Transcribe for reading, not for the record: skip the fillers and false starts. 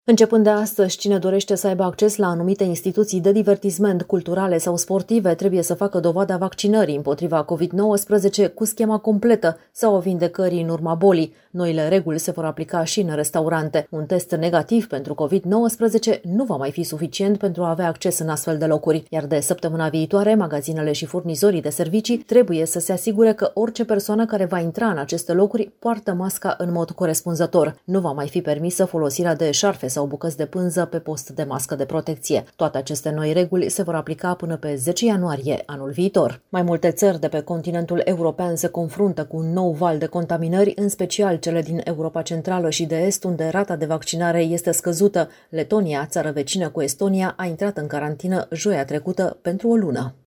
Începând de astăzi, cine dorește să aibă acces la anumite instituții de divertisment, culturale sau sportive trebuie să facă dovada vaccinării împotriva COVID-19 cu schema completă sau a vindecării în urma bolii. Noile reguli se vor aplica și în restaurante. Un test negativ pentru COVID-19 nu va mai fi suficient pentru a avea acces în astfel de locuri, iar de săptămâna viitoare, magazinele și furnizorii de servicii trebuie să se asigure că orice persoană care va intra în aceste locuri poartă masca în mod corespunzător. Nu va mai fi permisă folosirea de șarfe sau bucăți de pânză pe post de mască de protecție. Toate aceste noi reguli se vor aplica până pe 10 ianuarie anul viitor. Mai multe țări de pe continentul european se confruntă cu un nou val de contaminări, în special cele din Europa Centrală și de Est, unde rata de vaccinare este scăzută. Letonia, țară vecină cu Estonia, a intrat în carantină joia trecută pentru o lună.